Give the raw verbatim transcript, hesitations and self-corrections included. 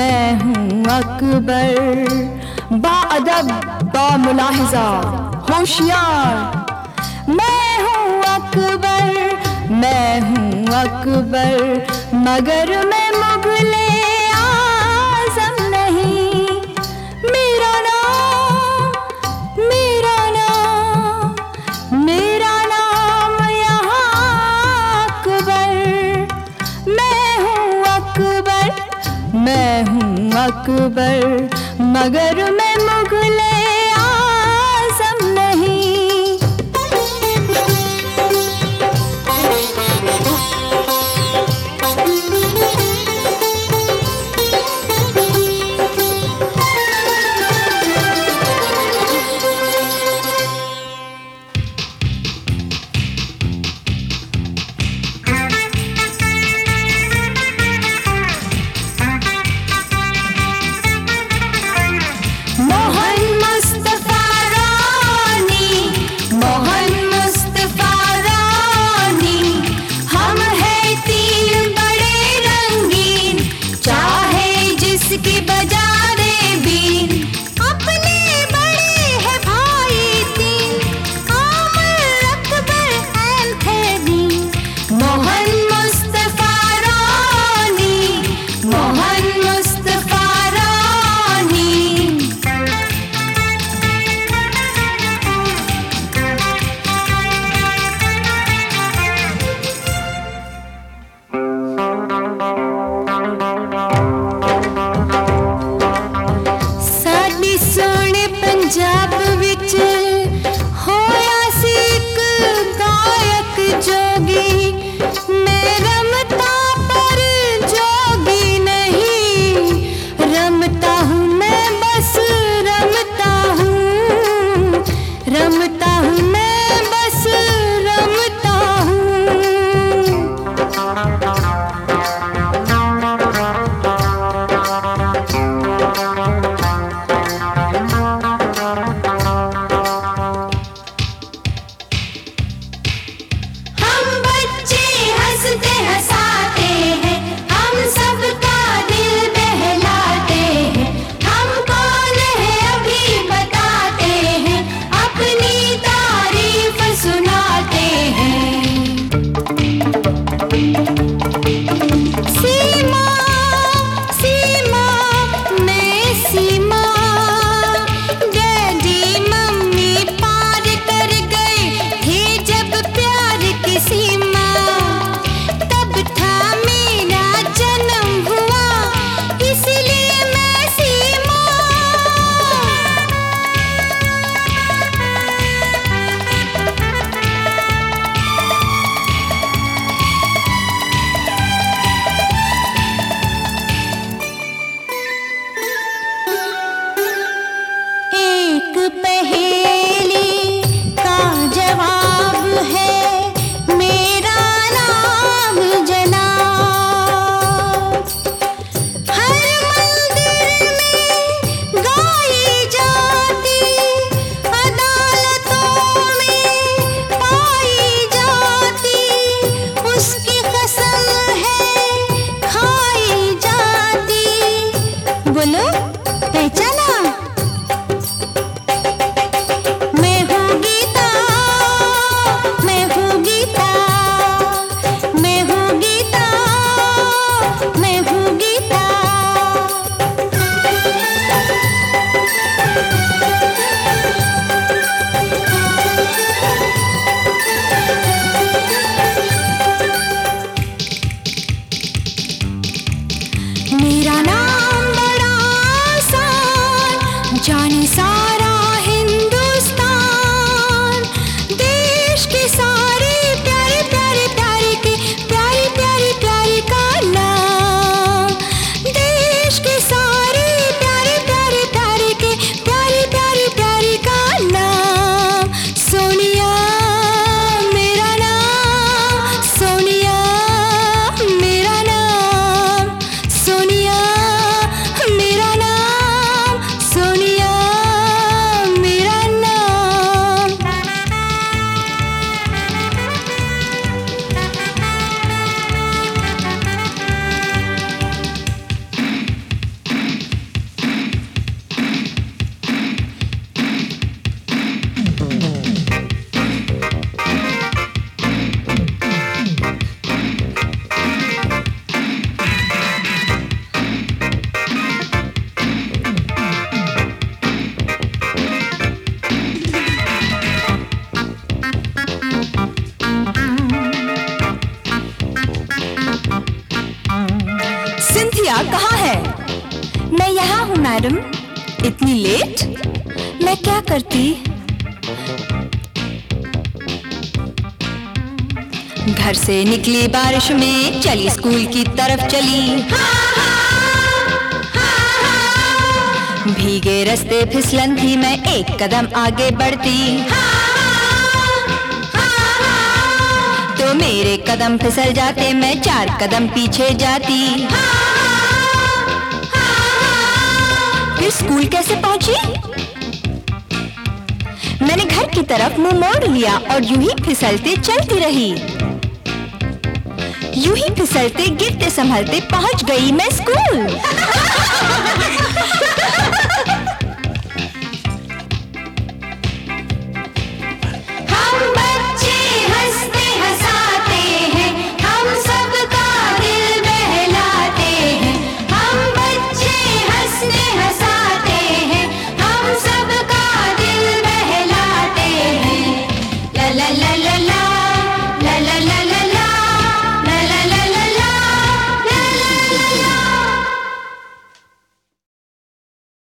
मैं हूँ अकबर। बाअदब बामुलाहिज़ा होशियार, मैं हूँ अकबर, मैं हूँ अकबर, मगर मैं मुग़ले आज़म नहीं। मेरा नाम, मेरा नाम, मेरा नाम यहाँ अकबर। मैं हूँ अकबर, मैं हूँ अकबर, मगर मैं मुग़ले आज़म नहीं। पंजाब विच होया सी इक गायक जोगी, मैं रमता पर जोगी नहीं। रमता हूँ मैं बस रमता हूँ, रमता हूँ मैं बस रमता हूँ। पहेली का जवाब है मेरा नाम जनाब। हर मंदिर में गाई जाती, अदालतों में पाई जाती, उसकी कसम है खाई जाती। बोलो पहचाना? मेरा नाम बड़ा आसान मैडम, इतनी लेट? मैं क्या करती? घर से निकली बारिश में, चली स्कूल की तरफ चली। भीगे रास्ते फिसलन थी, मैं एक कदम आगे बढ़ती तो मेरे कदम फिसल जाते, मैं चार कदम पीछे जाती। फिर स्कूल कैसे पहुंची? मैंने घर की तरफ मुंह मोड़ लिया और यूं ही फिसलते चलती रही। यूं ही फिसलते गिरते संभलते पहुंच गई मैं स्कूल।